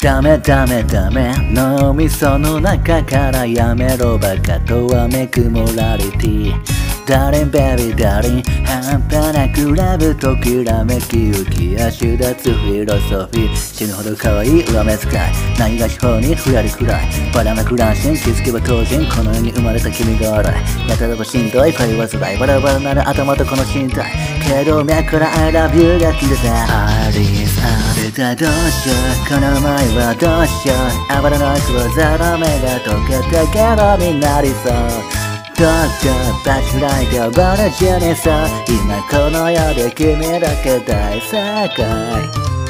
ダメダメダメ脳みその中からやめろバカとはめくモラリティダーリンベビーダーリン半端なくラブときらめき浮き足立つフィロソフィー死ぬほど可愛い上目遣いないがし方にふらりくらいバラなく乱心気づけば当然この世に生まれた君が笑いやたらばしんどい恋は辛いバラバラなる頭とこの身体けど脈から I love you が消えたアリスあれだどうしようこの前はどうしようあばらの黒ザラ目が溶けてゲロになりそうどうぞバチライトバラジュニさ今この世で君だけ大正解